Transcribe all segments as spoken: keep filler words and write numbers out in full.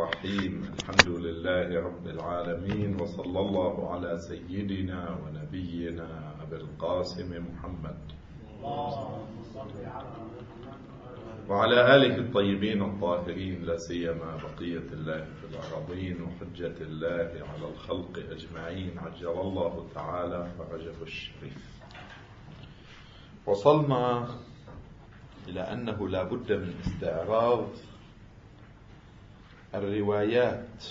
الرحيم. الحمد لله رب العالمين، وصلى الله على سيدنا ونبينا أبي القاسم محمد وعلى آله الطيبين الطاهرين، لا سيما بقية الله في الأراضين وحجة الله على الخلق أجمعين، عجل الله تعالى فرجه الشريف. وصلنا إلى أنه لا بد من استعراض الروايات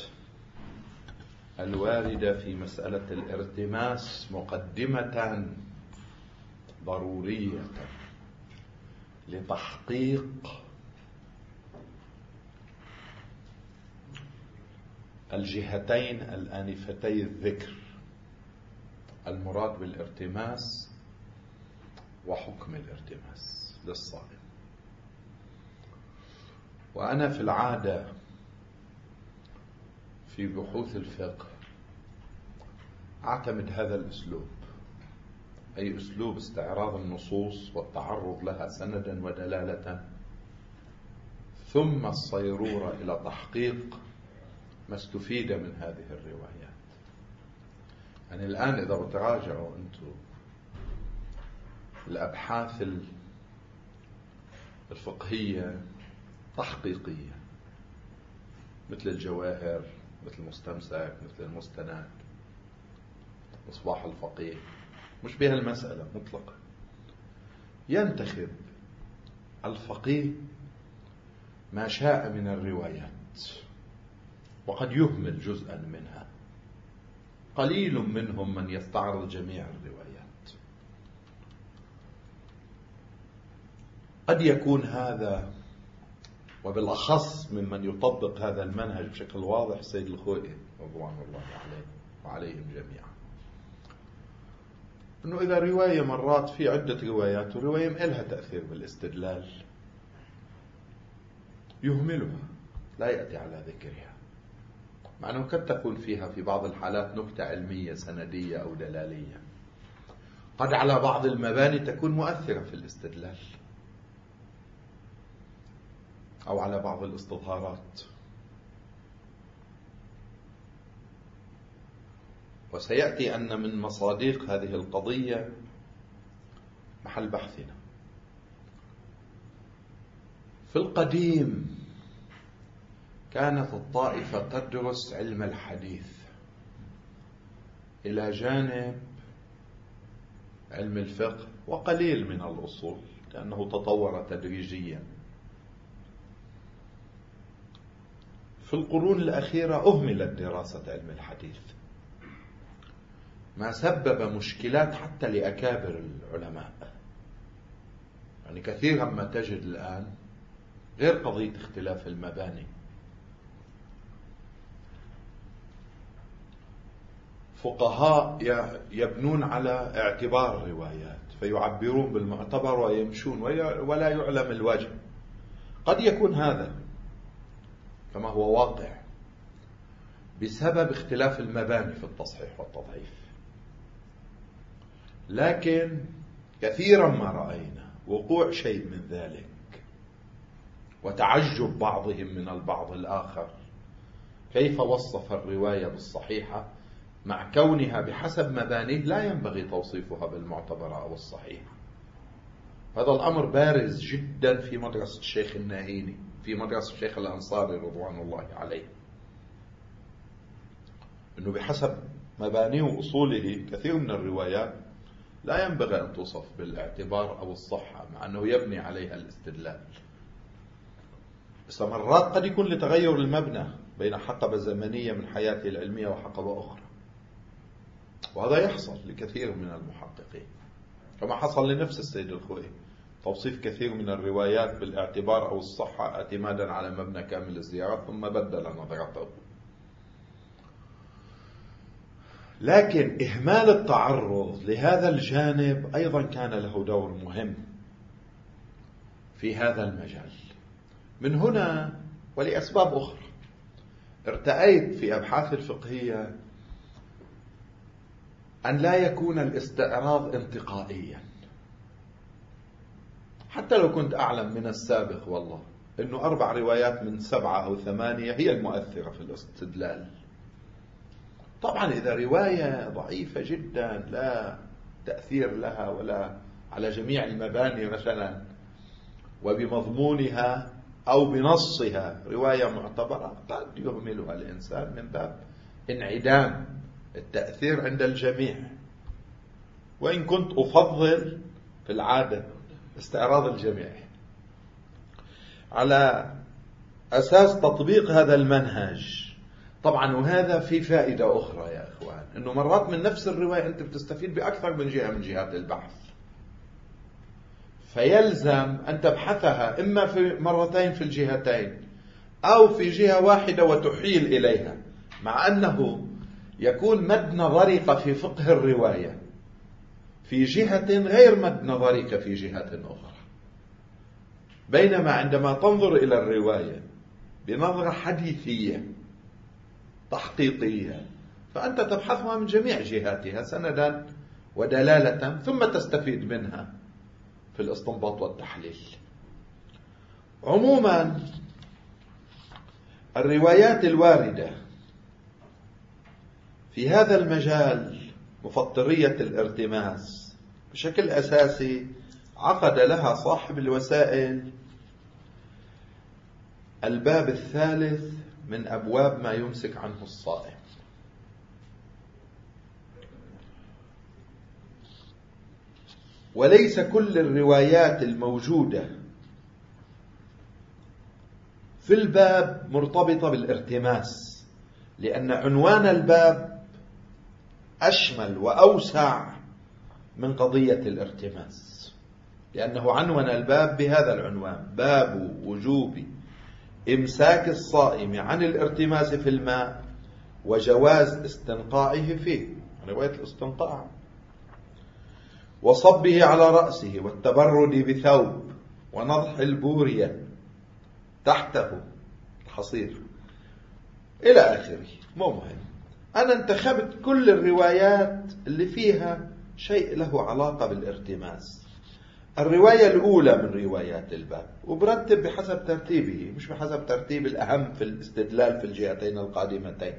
الواردة في مسألة الارتماس مقدمة ضرورية لتحقيق الجهتين الآنفتي الذكر، المراد بالارتماس وحكم الارتماس للصائم. وأنا في العادة في بحوث الفقه أعتمد هذا الأسلوب، أي أسلوب استعراض النصوص والتعرض لها سندا ودلالة، ثم الصيرورة إلى تحقيق ما استفيد من هذه الروايات. يعني الآن إذا بتراجعوا أنتم الأبحاث الفقهية تحقيقية مثل الجواهر، مثل المستمسك، مثل المستند، مصباح الفقيه، مش بها المسألة مطلقا. ينتخب الفقيه ما شاء من الروايات، وقد يهمل جزءا منها، قليل منهم من يستعرض جميع الروايات. قد يكون هذا، وبالأخص ممن يطبق هذا المنهج بشكل واضح سيد الخوئي رضوان الله عليه وعليهم جميعا، أنه إذا رواية مرات في عدة روايات ورواية إلها تأثير بالاستدلال يهملها، لا يأتي على ذكرها، مع أنه قد تكون فيها في بعض الحالات نكتة علمية سندية أو دلالية، قد على بعض المباني تكون مؤثرة في الاستدلال، أو على بعض الاستظهارات. وسيأتي أن من مصادق هذه القضية محل بحثنا. في القديم كانت الطائفة تدرس علم الحديث إلى جانب علم الفقه وقليل من الأصول، لأنه تطور تدريجيا. في القرون الأخيرة أهملت دراسة علم الحديث، ما سبب مشكلات حتى لأكابر العلماء. يعني كثيرا ما تجد الآن غير قضية اختلاف المباني، فقهاء يبنون على اعتبار الروايات فيعبرون بالمعتبر ويمشون ولا يعلم الوجه. قد يكون هذا كما هو واقع بسبب اختلاف المباني في التصحيح والتضعيف، لكن كثيرا ما رأينا وقوع شيء من ذلك وتعجب بعضهم من البعض الآخر كيف وصف الرواية بالصحيحة مع كونها بحسب مبانيه لا ينبغي توصيفها بالمعتبرة أو الصحيحة. هذا الأمر بارز جدا في مدرسة الشيخ الناهيني، في مدرسة الشيخ الأنصاري رضوان الله عليه، أنه بحسب مبانيه وأصوله كثير من الروايات لا ينبغي أن توصف بالاعتبار أو الصحة، مع أنه يبني عليها الاستدلال. بس مرات قد يكون لتغير المبنى بين حقبة زمنية من حياته العلمية وحقبة أخرى، وهذا يحصل لكثير من المحققين، كما حصل لنفس السيد الخوئي، توصيف كثير من الروايات بالاعتبار أو الصحة اعتمادا على مبنى كامل الزيارات، ثم بدل نظرته. لكن إهمال التعرض لهذا الجانب أيضا كان له دور مهم في هذا المجال. من هنا ولأسباب أخرى ارتأيت في أبحاث الفقهية أن لا يكون الاستعراض انتقائيا، حتى لو كنت أعلم من السابق والله أنه أربع روايات من سبعة أو ثمانية هي المؤثرة في الاستدلال. طبعا إذا رواية ضعيفة جدا لا تأثير لها ولا على جميع المباني مثلا وبمضمونها أو بنصها رواية معتبرة، قد يهملها الإنسان من باب انعدام التأثير عند الجميع. وإن كنت أفضل في العادة استعراض الجميع على أساس تطبيق هذا المنهج. طبعا وهذا في فائدة أخرى يا أخوان، أنه مرات من نفس الرواية أنت بتستفيد بأكثر من جهة من جهات البحث، فيلزم أن تبحثها إما في مرتين في الجهتين أو في جهة واحدة وتحيل إليها، مع أنه يكون مد نظرك في فقه الرواية في جهة غير مد نظرك في جهة أخرى. بينما عندما تنظر إلى الرواية بنظرة حديثية تحقيقية فأنت تبحثها من جميع جهاتها سندا ودلالة، ثم تستفيد منها في الاستنباط والتحليل. عموما الروايات الواردة في هذا المجال مفطرية الارتماس بشكل أساسي عقد لها صاحب الوسائل الباب الثالث من أبواب ما يمسك عنه الصائم. وليس كل الروايات الموجودة في الباب مرتبطة بالارتماس، لأن عنوان الباب أشمل وأوسع من قضية الارتماس، لأنه عنون الباب بهذا العنوان: باب وجوب إمساك الصائم عن الارتماس في الماء وجواز استنقاعه فيه، رواية الاستنقاع، وصبه على رأسه والتبرد بثوب ونضح البورية تحته الحصير إلى آخره. مو مهم، أنا انتخبت كل الروايات اللي فيها شيء له علاقة بالارتماس. الرواية الأولى من روايات الباب، وبرتب بحسب ترتيبه مش بحسب ترتيب الأهم في الاستدلال في الجهتين القادمتين.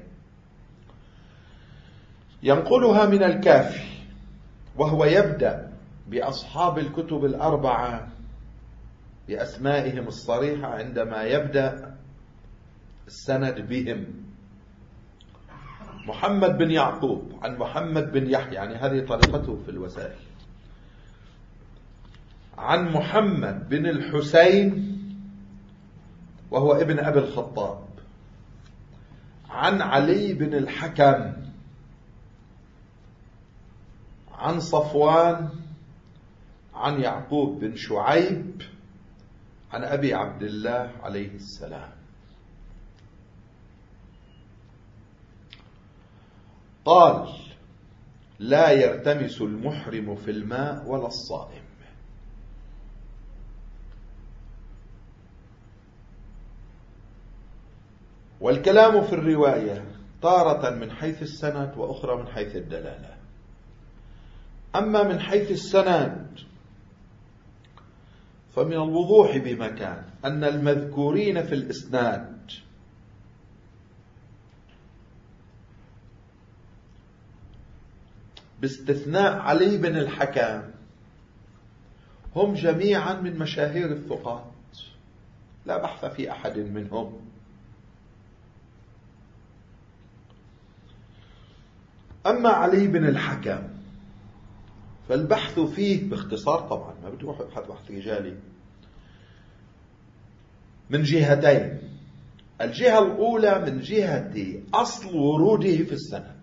ينقلها من الكافي، وهو يبدأ بأصحاب الكتب الأربعة بأسمائهم الصريحة عندما يبدأ السند بهم: محمد بن يعقوب عن محمد بن يحيى، يعني هذه طريقته في الوسائل، عن محمد بن الحسين وهو ابن أبي الخطاب، عن علي بن الحكم، عن صفوان، عن يعقوب بن شعيب، عن أبي عبد الله عليه السلام. قال: لا يرتمس المحرم في الماء ولا الصائم. والكلام في الرواية تارة من حيث السند وأخرى من حيث الدلالة. أما من حيث السند فمن الوضوح بمكان أن المذكورين في الإسناد باستثناء علي بن الحكم هم جميعا من مشاهير الثقات، لا بحث في أحد منهم. أما علي بن الحكم فالبحث فيه باختصار، طبعا ما بدي أروح أبحث بحث رجالي، من جهتين. الجهة الأولى من جهة أصل وروده في السند،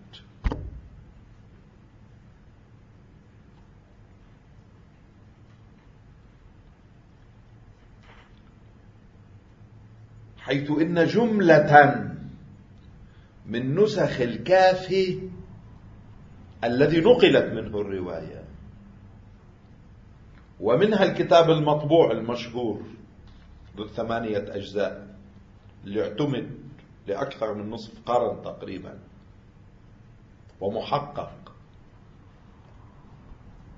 حيث إن جملة من نسخ الكافي الذي نقلت منه الرواية، ومنها الكتاب المطبوع المشهور ذو ثمانية أجزاء اللي اعتمد لأكثر من نصف قرن تقريبا ومحقق،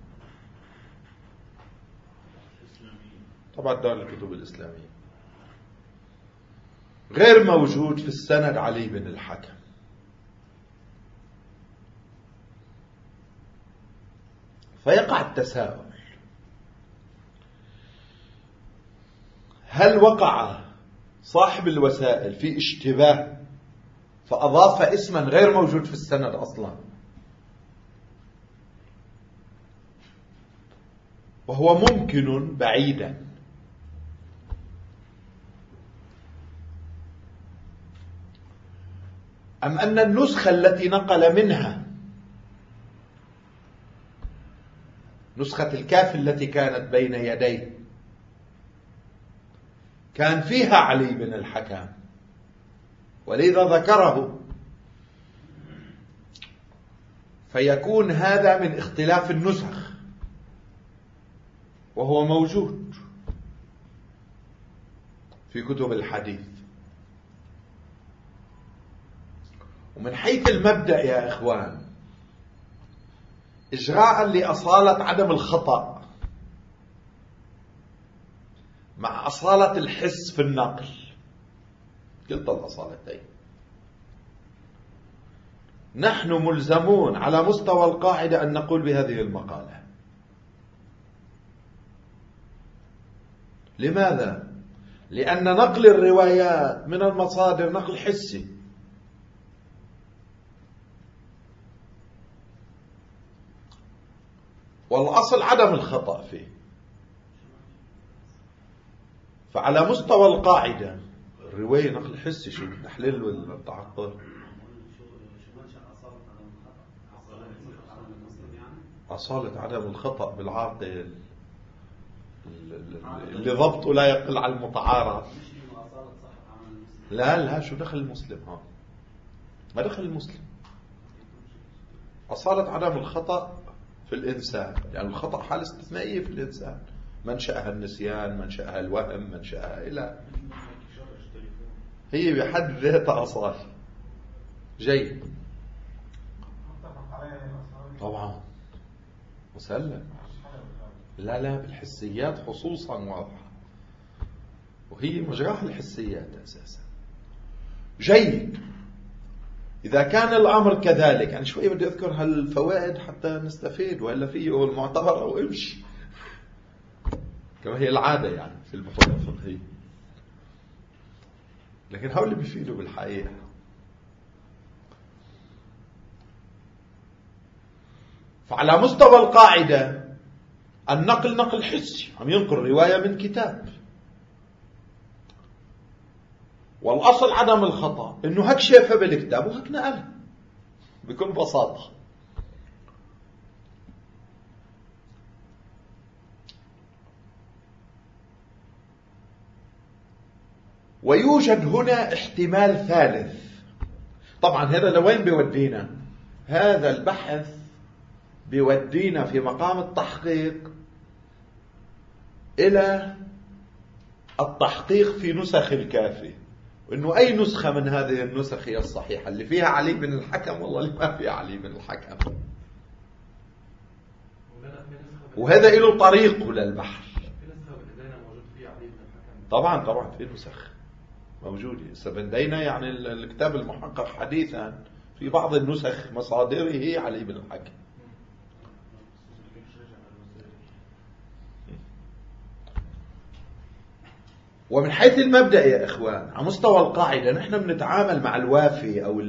طبعا دار الكتب الإسلامية. غير موجود في السند علي بن الحكم. فيقع التساؤل: هل وقع صاحب الوسائل في اشتباه فأضاف اسما غير موجود في السند أصلا، وهو ممكن بعيدا، أم أن النسخة التي نقل منها نسخة الكافي التي كانت بين يديه كان فيها علي بن الحكم ولذا ذكره، فيكون هذا من اختلاف النسخ وهو موجود في كتب الحديث. ومن حيث المبدأ يا إخوان، إجراء لأصالة عدم الخطأ مع أصالة الحس في النقل، كلتا الأصالتين، نحن ملزمون على مستوى القاعدة أن نقول بهذه المقالة. لماذا؟ لأن نقل الروايات من المصادر نقل حسي، والأصل عدم الخطأ فيه. فعلى مستوى القاعدة الرواية نقل حسي، شو التحليل والتعقل؟ أصالة عدم الخطأ بالعاقل اللي ضبطه لا يقل على المتعارف. لا لا، شو دخل المسلم؟ ها ما دخل المسلم. أصالة عدم الخطأ في الإنسان، لأن يعني الخطأ حالة استثنائية في الإنسان، منشأها النسيان، منشأها الوهم، منشأها إلى هي بحد ذاتها أصال. جيد، طبعا مسلم. لا لا، بالحسيات خصوصا واضحة، وهي مجراها الحسيات أساسا. جيد، إذا كان الأمر كذلك، يعني شوي بدي أذكر هالفوائد حتى نستفيد، وإلا فيه المعتبر أو امشي كما هي العادة يعني في البحوث الفقهية، لكن هؤلاء اللي بيفيدوا بالحقيقة. فعلى مستوى القاعدة النقل نقل حسي، عم ينقل رواية من كتاب، والأصل عدم الخطأ، إنه هك شافها بالكتاب وهك نقلها بكل بساطة. ويوجد هنا احتمال ثالث. طبعا هذا لوين بيودينا؟ هذا البحث بيودينا في مقام التحقيق إلى التحقيق في نسخ الكافي، وإنه أي نسخة من هذه النسخ هي الصحيحة، اللي فيها علي بن الحكم والله اللي ما فيها علي بن الحكم. وهذا له طريقه للبحث. طبعا طبعا في نسخ موجودة. سبندينا يعني الكتاب المحقق حديثا في بعض النسخ مصادره علي بن الحكم. ومن حيث المبدأ يا إخوان، على مستوى القاعدة نحن بنتعامل مع الوافي أو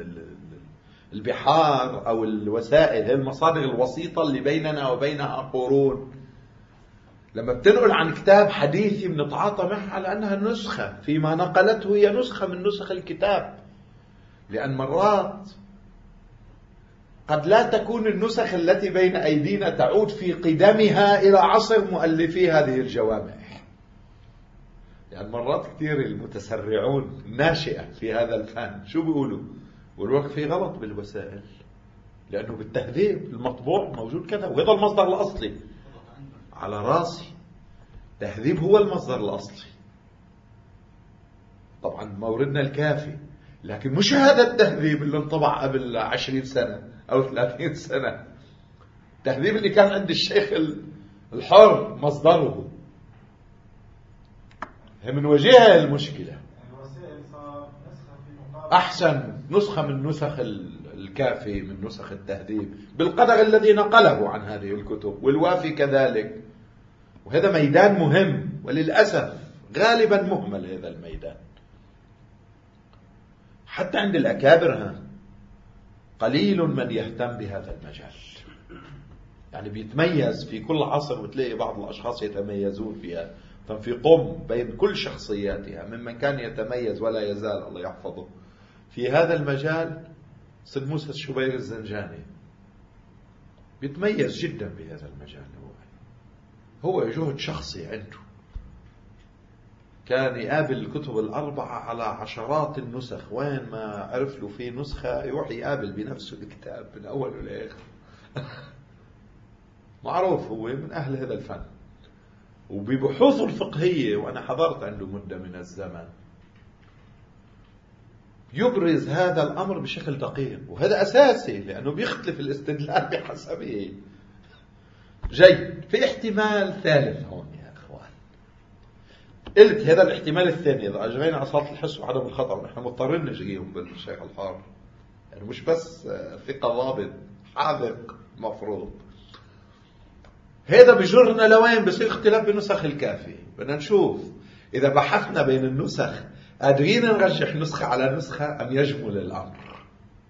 البحار أو الوسائل، هي المصادر الوسيطة اللي بيننا وبينها قرون. لما بتنقل عن كتاب حديثي بنتعاطى معها على أنها نسخة، فيما نقلته هي نسخة من نسخ الكتاب، لأن مرات قد لا تكون النسخ التي بين أيدينا تعود في قدمها إلى عصر مؤلفي هذه الجوامع. يعني مرات كثير المتسرعون الناشئة في هذا الفن شو بيقولوا؟ بيقولوا لك في غلط بالوسائل، لأنه بالتهذيب المطبوع موجود كذا، وهذا المصدر الأصلي. على راسي، تهذيب هو المصدر الأصلي، طبعا موردنا الكافي، لكن مش هذا التهذيب اللي انطبع قبل عشرين سنة أو ثلاثين سنة. التهذيب اللي كان عند الشيخ الحر مصدره. هي من وجهها المشكلة. الوسائل أحسن نسخة من نسخ الكافي، من نسخ التهذيب، بالقدر الذي نقله عن هذه الكتب، والوافي كذلك. وهذا ميدان مهم، وللأسف غالبا مهمل هذا الميدان حتى عند الأكابر. قليل من يهتم بهذا المجال، يعني بيتميز في كل عصر، وتلاقي بعض الأشخاص يتميزون فيها. في قم بين كل شخصياتها ممن كان يتميز ولا يزال الله يحفظه في هذا المجال سيد موسى الشبير الزنجاني، بيتميز جدا بهذا المجال. هو هو جهد شخصي عنده، كان يقابل الكتب الأربعة على عشرات النسخ، وين ما عرف له في نسخة يروح يقابل بنفسه الكتاب من أول لآخر. معروف هو من أهل هذا الفن، وببحوثه الفقهية، وأنا حضرت عنده مدة من الزمن، يبرز هذا الأمر بشكل دقيق، وهذا أساسي لأنه بيختلف الاستدلال بحسبه. جيد. في احتمال ثالث هون يا أخوان، قلت هذا الاحتمال الثاني إذا أجرينا عصات الحس وعدم الخطأ، ونحن مضطرين نجريهم بالشيخ الحار، يعني مش بس ثقة ضابط، حاذق مفروض. هذا بجرنا لوين؟ بصير اختلاف بنسخ الكافي. بدنا نشوف إذا بحثنا بين النسخ قادرين نرجح نسخة على نسخة أم يجمل الأمر.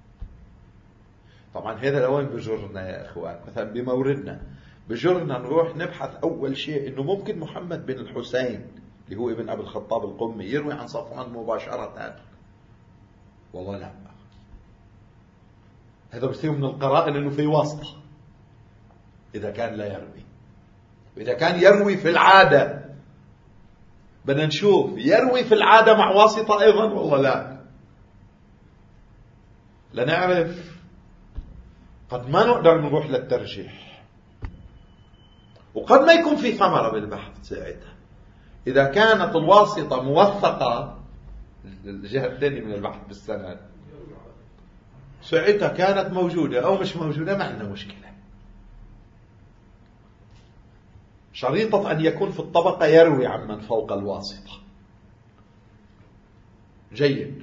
طبعا هذا لوين بجرنا يا إخوان؟ مثلا بموردنا بجرنا نروح نبحث أول شيء إنه ممكن محمد بن الحسين اللي هو ابن أبي الخطاب القمي يروي عن صفوان مباشرة، والله لا. هذا بصير من القرائن إنه في واسطة إذا كان لا يروي. وإذا كان يروي في العادة بدنا نشوف يروي في العادة مع واسطة أيضا والله لا. لنعرف، قد ما نقدر نروح للترجيح، وقد ما يكون في ثمرة بالبحث ساعتها. إذا كانت الواسطة موثقة، الجهة الثانية من البحث بالسند، ساعتها كانت موجودة أو مش موجودة ما عندنا مشكلة. شريطة أن يكون في الطبقة يروي عن من فوق الواسطة. جيد.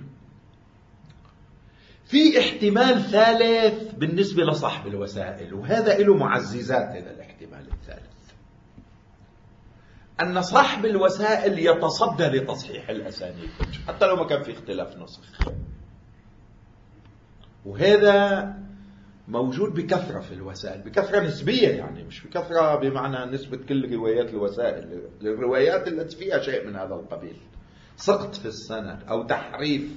في احتمال ثالث بالنسبة لصاحب الوسائل، وهذا له معززات. هذا الاحتمال الثالث أن صاحب الوسائل يتصدى لتصحيح الأسانيد حتى لو ما كان في اختلاف نسخ، وهذا موجود بكثرة في الوسائل، بكثرة نسبية، يعني مش بكثرة بمعنى نسبة كل روايات الوسائل، الروايات التي فيها شيء من هذا القبيل، سقط في السند أو تحريف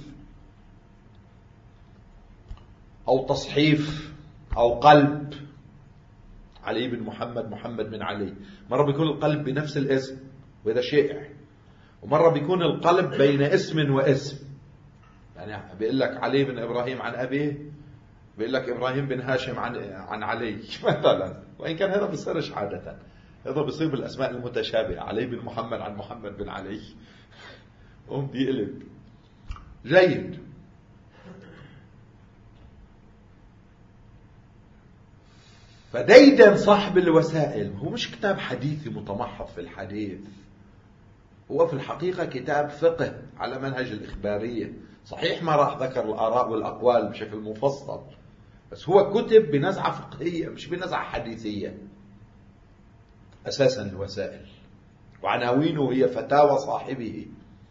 أو تصحيف أو قلب. علي بن محمد، محمد بن علي، مرة بيكون القلب بنفس الاسم وهذا شائع، ومرة بيكون القلب بين اسم واسم، يعني بيقول لك علي بن إبراهيم عن أبيه، بيقول لك إبراهيم بن هاشم عن عن علي مثلا، وإن كان هذا بيصيرش عادة، هذا بيصير بالأسماء المتشابهة، علي بن محمد عن محمد بن علي، قوم بيقلب. جيد. فديدا صاحب الوسائل هو مش كتاب حديثي متمحض في الحديث، هو في الحقيقة كتاب فقه على منهج الإخبارية. صحيح ما راح ذكر الآراء والأقوال بشكل مفصل، بس هو كتب بنزعة فقهية مش بنزعة حديثية أساسا الوسائل، وعناوينه هي فتاوى صاحبه.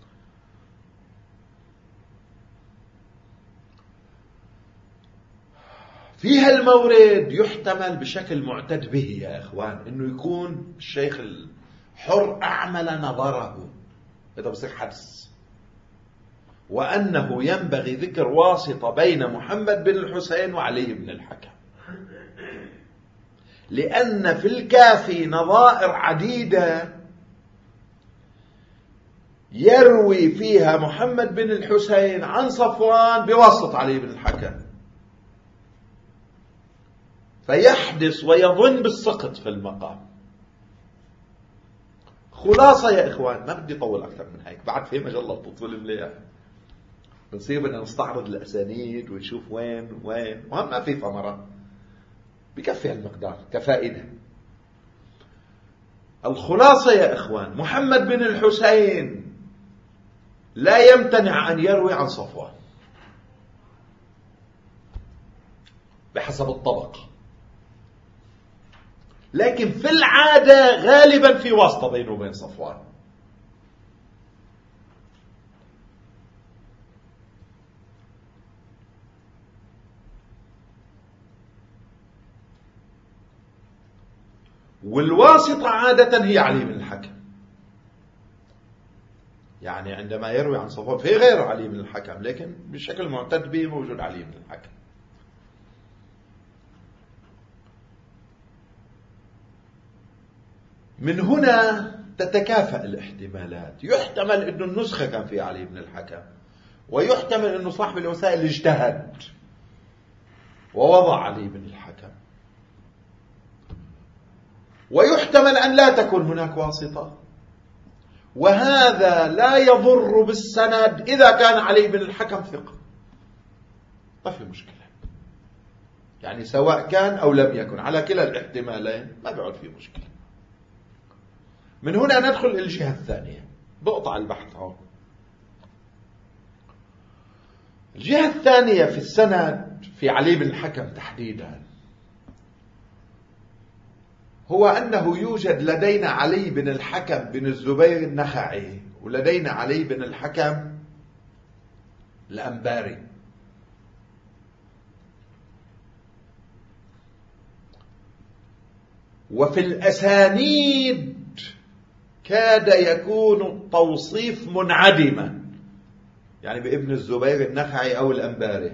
في هالمورد يحتمل بشكل معتد به يا إخوان إنه يكون الشيخ الحر أعمل نظره، هذا بصير حدس، وأنه ينبغي ذكر واسطة بين محمد بن الحسين وعلي بن الحكم، لأن في الكافي نظائر عديدة يروي فيها محمد بن الحسين عن صفوان بواسطة علي بن الحكم، فيحدث ويظن بالسقط في المقام. خلاصة يا إخوان، ما بدي أطول أكثر من هيك، بعد في مجال تطول مليح، بنصير بدنا نستعرض الأسانيد ونشوف وين وين، وهم ما في ثمرة، بكفي هالمقدار كفائدة. الخلاصة يا إخوان، محمد بن الحسين لا يمتنع أن يروي عن صفوان، بحسب الطبقة، لكن في العادة غالبا في واسطة بينه وبين صفوان. والواسطة عادة هي علي بن الحكم. يعني عندما يروي عن صفوان في غير علي بن الحكم، لكن بشكل معتد به موجود علي بن الحكم. من هنا تتكافأ الاحتمالات. يحتمل أن النسخة كان في علي بن الحكم، ويحتمل أن صاحب الوسائل اجتهد ووضع علي بن الحكم، ويحتمل أن لا تكون هناك واسطة، وهذا لا يضر بالسند إذا كان علي بن الحكم ثقة، ما في مشكلة. يعني سواء كان أو لم يكن، على كلا الاحتمالين ما بيعود في مشكلة. من هنا ندخل الجهة الثانية، بقطع البحث هون. الجهة الثانية في السند في علي بن الحكم تحديدا هو أنه يوجد لدينا علي بن الحكم بن الزبير النخعي، ولدينا علي بن الحكم الأنباري. وفي الأسانيد كاد يكون التوصيف منعدما، يعني بابن الزبير النخعي أو الأنباري،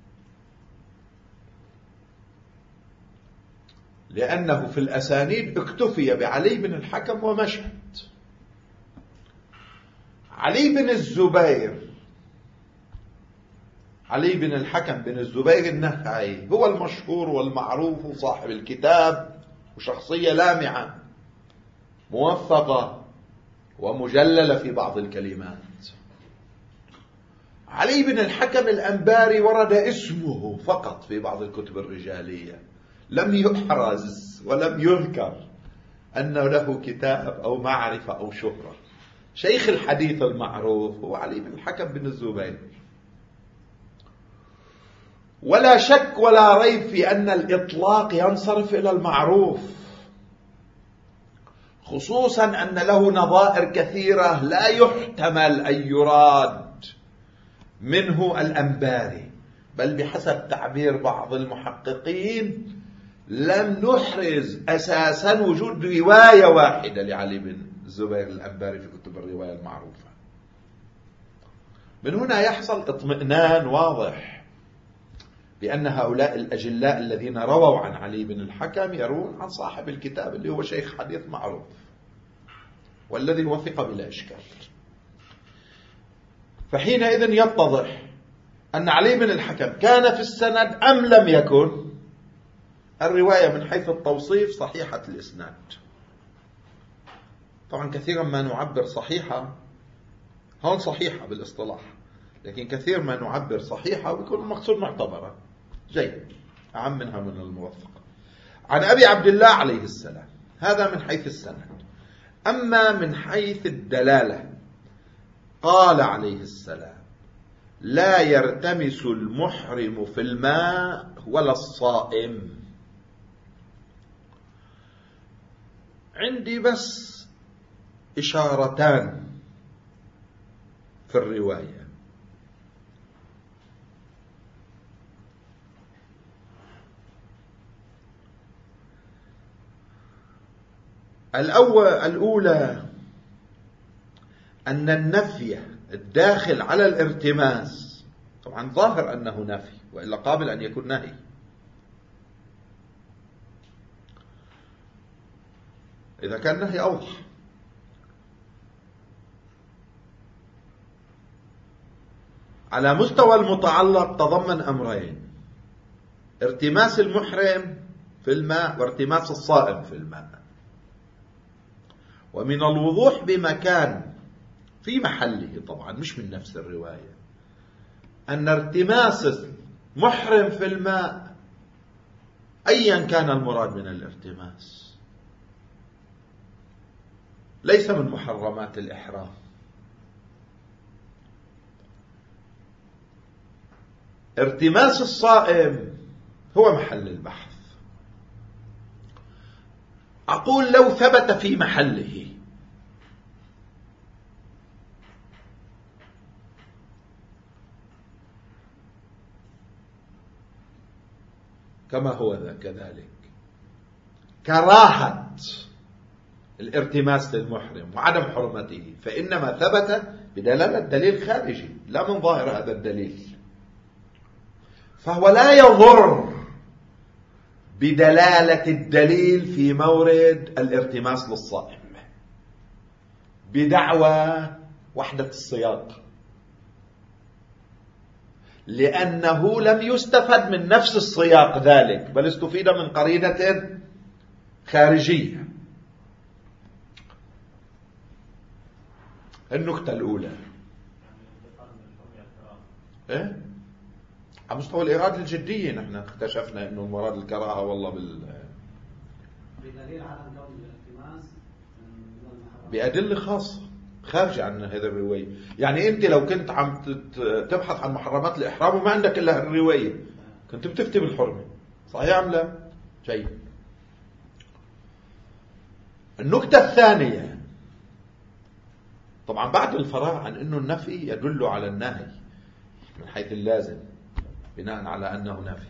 لأنه في الأسانيد اكتفي بعلي بن الحكم ومشهد. علي بن الزبير علي بن الحكم بن الزبير النخعي هو المشهور والمعروف وصاحب الكتاب، وشخصية لامعة موفقة ومجللة في بعض الكلمات. علي بن الحكم الأنباري ورد اسمه فقط في بعض الكتب الرجالية، لم يحرز ولم يذكر أن له كتاب أو معرفة أو شهرة. شيخ الحديث المعروف هو علي بن الحكم بن الزبير. ولا شك ولا ريب في أن الإطلاق ينصرف إلى المعروف، خصوصا أن له نظائر كثيرة لا يحتمل أن يراد منه الأنباري، بل بحسب تعبير بعض المحققين لم نحرز أساسا وجود رواية واحدة لعلي بن الزبير الأنباري في كتب الرواية المعروفة. من هنا يحصل اطمئنان واضح بأن هؤلاء الأجلاء الذين رووا عن علي بن الحكم يروون عن صاحب الكتاب اللي هو شيخ حديث معروف والذي وثق بلا إشكال. فحينئذ يتضح أن علي بن الحكم كان في السند أم لم يكن. الرواية من حيث التوصيف صحيحة الإسناد. طبعا كثيرا ما نعبر صحيحة، هون صحيحة بالاصطلاح، لكن كثير ما نعبر صحيحة ويكون المقصود معتبرة جيد، أعم منها من الموثقة. عن أبي عبد الله عليه السلام، هذا من حيث السند. أما من حيث الدلالة قال عليه السلام: لا يرتمس المحرم في الماء ولا الصائم. عندي بس إشارتان في الرواية. الأول الأولى أن النفي الداخل على الارتماس، طبعا ظاهر أنه نفي وإلا قابل أن يكون نهي. إذا كان نهي أوضح. على مستوى المتعلق تضمن أمرين: ارتماس المحرم في الماء وارتماس الصائم في الماء. ومن الوضوح بمكان في محله طبعا مش من نفس الرواية أن ارتماس المحرم في الماء أيا كان المراد من الارتماس ليس من محرمات الإحرام. ارتماس الصائم هو محل البحث. أقول لو ثبت في محله كما هو ذا كذلك كراهة الارتماس للمحرم وعدم حرمته، فإنما ثبت بدلالة دليل خارجي لا من ظاهر هذا الدليل، فهو لا يضر بدلالة الدليل في مورد الارتماس للصائم بدعوى وحدة السياق، لأنه لم يستفد من نفس السياق ذلك، بل استفيد من قرينة خارجية. النكتة الأولى إيه؟ على مستوى الإرادة الجدية نحن اكتشفنا إنه المراد الكراهة والله بال بدليل عدم كون الالتماس بأدلة خاصة خارجة عن هذا الرواية. يعني أنت لو كنت عم تبحث عن محرمات الإحرام وما عندك إلا الرواية كنت بتفتي بالحرمة، صحيح أم لا؟ جيد. النكتة الثانية، طبعا بعد الفراغ عن أنه النفي يدل على النهي من حيث اللازم بناء على أنه نفي،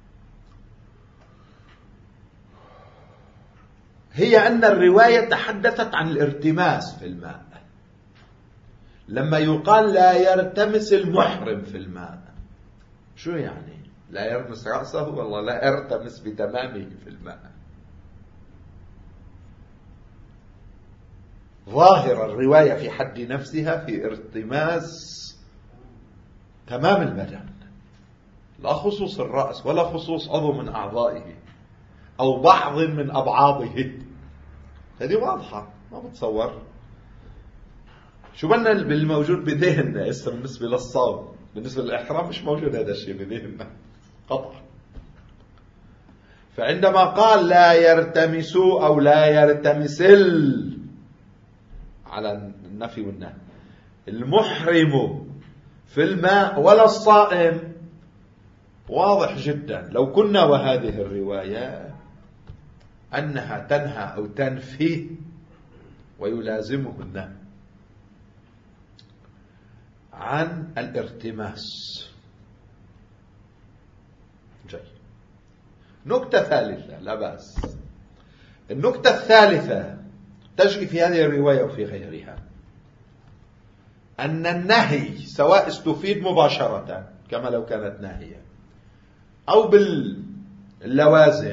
هي أن الرواية تحدثت عن الارتماس في الماء. لما يقال لا يرتمس المحرم في الماء، شو يعني؟ لا يرمس رأسه والله لا يرتمس بتمامه في الماء. ظاهر الرواية في حد نفسها في ارتماس تمام البدن، لا خصوص الرأس ولا خصوص عضو من أعضائه أو بعض من أبعاضه. هذه واضحة ما بتصور. شو بدنا بالموجود بذهننا اسم بالنسبة للصوم، بالنسبة للإحرام مش موجود هذا الشيء بذهننا قطعا. فعندما قال لا يرتمسوا أو لا يرتمسل على النفي والنهي المحرم في الماء ولا الصائم، واضح جدا لو كنا وهذه الرواية أنها تنهى أو تنفي ويلازمه النهي عن الارتماس. جيد. نكتة ثالثة لا بأس. النكتة الثالثة تجري في هذه الرواية وفي غيرها أن النهي سواء استفيد مباشرة كما لو كانت ناهية أو باللوازم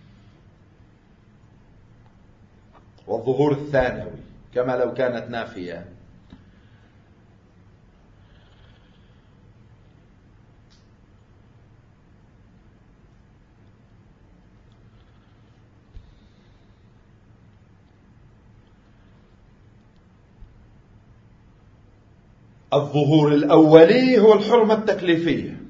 والظهور الثانوي كما لو كانت نافية، الظهور الأولي هو الحرمة التكليفية،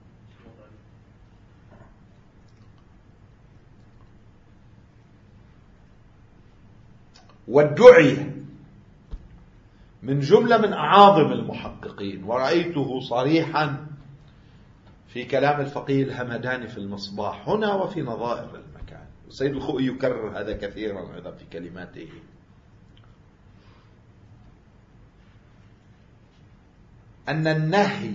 والدعي من جملة من أعاظم المحققين، ورأيته صريحا في كلام الفقيه الهمداني في المصباح هنا وفي نظائر المكان. السيد الخوئي يكرر هذا كثيرا أيضا في كلماته، أن النهي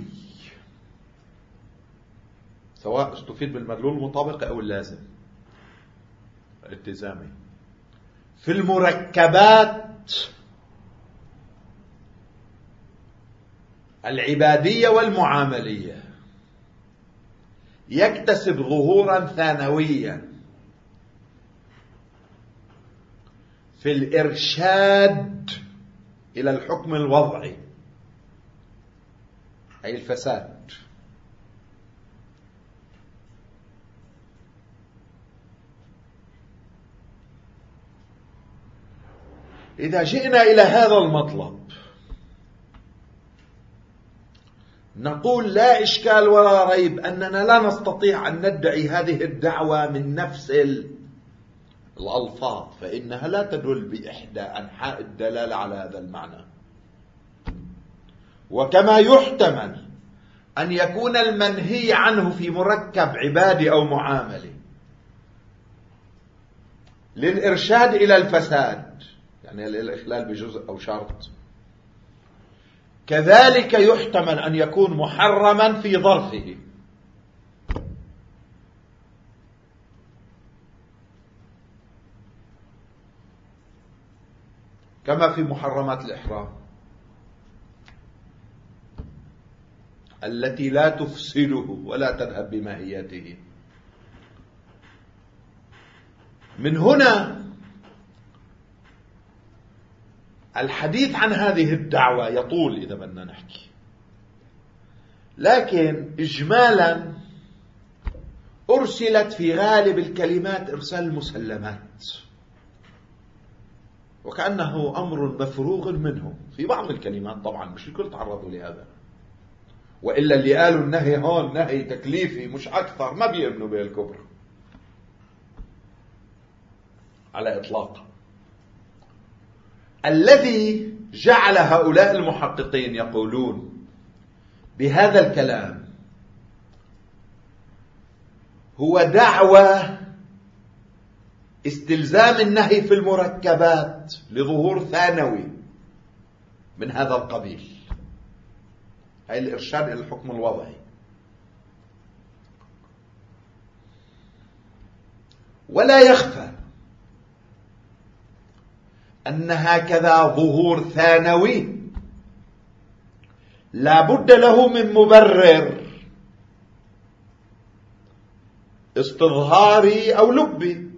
سواء استفيد بالمدلول المطابق أو اللازم الالتزامي في المركبات العبادية والمعاملية يكتسب ظهورا ثانويا في الإرشاد إلى الحكم الوضعي أي الفساد. إذا جئنا إلى هذا المطلب نقول لا إشكال ولا ريب أننا لا نستطيع أن ندعي هذه الدعوة من نفس الألفاظ، فإنها لا تدل بإحدى أنحاء الدلالة على هذا المعنى. وكما يحتمل أن يكون المنهي عنه في مركب عبادي أو معاملي للإرشاد إلى الفساد، يعني الإخلال بجزء أو شرط، كذلك يحتمل أن يكون محرما في ظرفه، كما في محرمات الإحرام التي لا تفسده ولا تذهب بماهيته. من هنا الحديث عن هذه الدعوة يطول إذا بدنا نحكي، لكن إجمالا أرسلت في غالب الكلمات إرسال المسلمات، وكأنه أمر مفروغ منه. في بعض الكلمات طبعا مش الكل تعرضوا لهذا، وإلا اللي قالوا النهي هون نهي تكليفي مش أكثر ما بيؤمنوا به الكبر على إطلاق. الذي جعل هؤلاء المحققين يقولون بهذا الكلام هو دعوة استلزام النهي في المركبات لظهور ثانوي من هذا القبيل، هي الإرشاد إلى الحكم الوضعي. ولا يخفى أن هكذا ظهور ثانوي لا بد له من مبرر استظهاري أو لبي،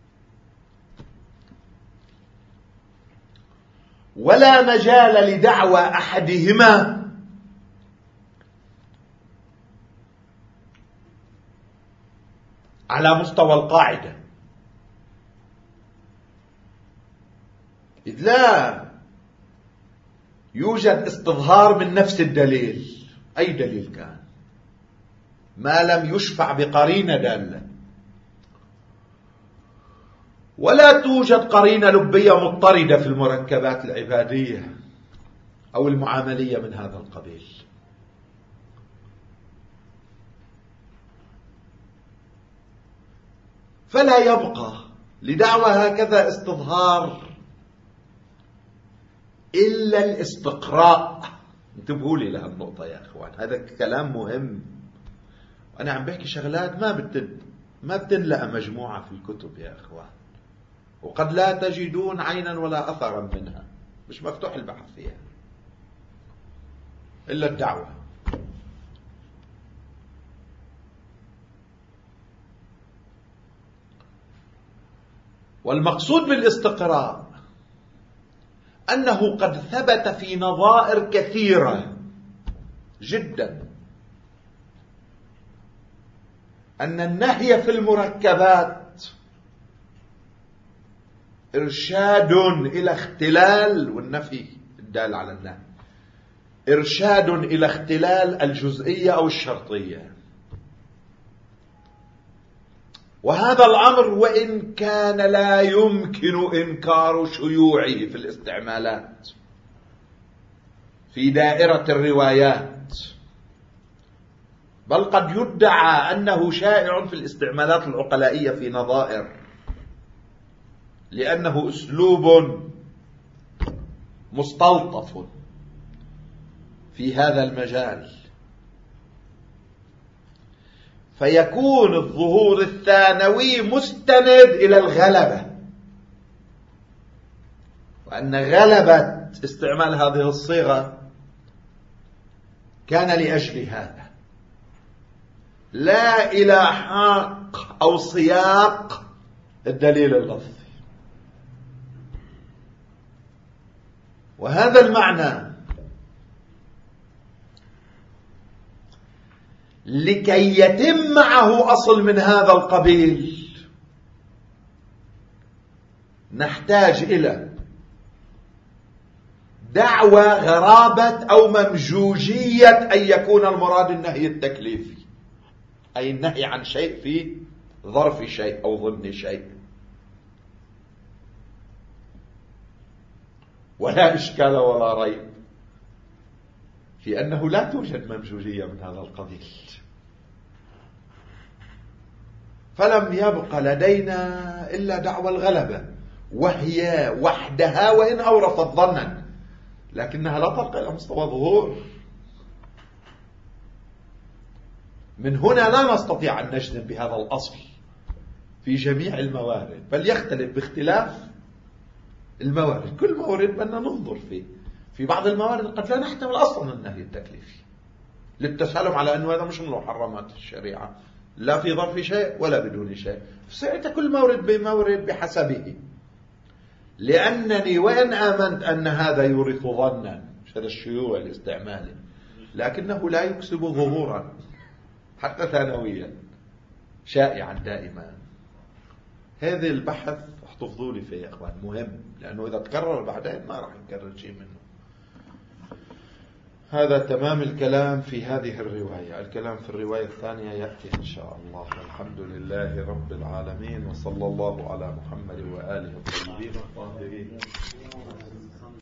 ولا مجال لدعوى أحدهما على مستوى القاعدة، إذ لا يوجد استظهار من نفس الدليل أي دليل كان ما لم يشفع بقرينة دالة، ولا توجد قرينة لبية مضطردة في المركبات العبادية أو المعاملية من هذا القبيل. فلا يبقى لدعوى هكذا استظهار إلا الاستقراء. انتبهوا لي لهالنقطة يا أخوان، هذا كلام مهم، وأنا عم بحكي شغلات ما بتن ما بتنلقى مجموعة في الكتب يا أخوان، وقد لا تجدون عينا ولا أثرا منها، مش مفتوح البحث فيها إلا الدعوة. والمقصود بالاستقراء أنه قد ثبت في نظائر كثيرة جدا أن النهي في المركبات إرشاد إلى اختلال، والنفي الدال على النهي إرشاد إلى اختلال الجزئية أو الشرطية. وهذا الأمر وإن كان لا يمكن إنكار شيوعه في الاستعمالات في دائرة الروايات، بل قد يدعى أنه شائع في الاستعمالات العقلائية في نظائر، لأنه أسلوب مستلطف في هذا المجال، فيكون الظهور الثانوي مستند إلى الغلبة، وأن غلبة استعمال هذه الصيغة كان لأجل هذا، لا إلى حق أو سياق الدليل اللفظي. وهذا المعنى لكي يتم معه أصل من هذا القبيل نحتاج إلى دعوى غرابة أو ممجوجية أن يكون المراد النهي التكليفي، أي النهي عن شيء في ظرف شيء أو ضمن شيء. ولا إشكال ولا ريب في أنه لا توجد ممجوجية من هذا القبيل. فلم يبق لدينا إلا دعوى الغلبة، وهي وحدها وإن أورثت ظنا لكنها لا ترقى إلى مستوى ظهور. من هنا لا نستطيع أن نجزم بهذا الأصل في جميع الموارد، بل يختلف باختلاف الموارد. كل مورد بدنا ننظر فيه. في بعض الموارد قد لا نحتمل أصلا النهي التكليفي للتسالم على أنه هذا مش من محرمات الشريعة، لا في ظرف شيء ولا بدون شيء. فساعتها كل مورد بمورد بحسبه، لأنني وإن آمنت أن هذا يورث ظنا، هذا الشيوع الاستعمالي، لكنه لا يكسب ظهورا حتى ثانويا شائعا دائما. هذا البحث احتفظوا لي فيه يا اخوان، مهم، لانه اذا تكرر بعدين ما راح نكرر شيء منه. هذا تمام الكلام في هذه الرواية. الكلام في الرواية الثانية يأتي إن شاء الله. الحمد لله رب العالمين، وصلى الله على محمد وآله الطيبين الطاهرين.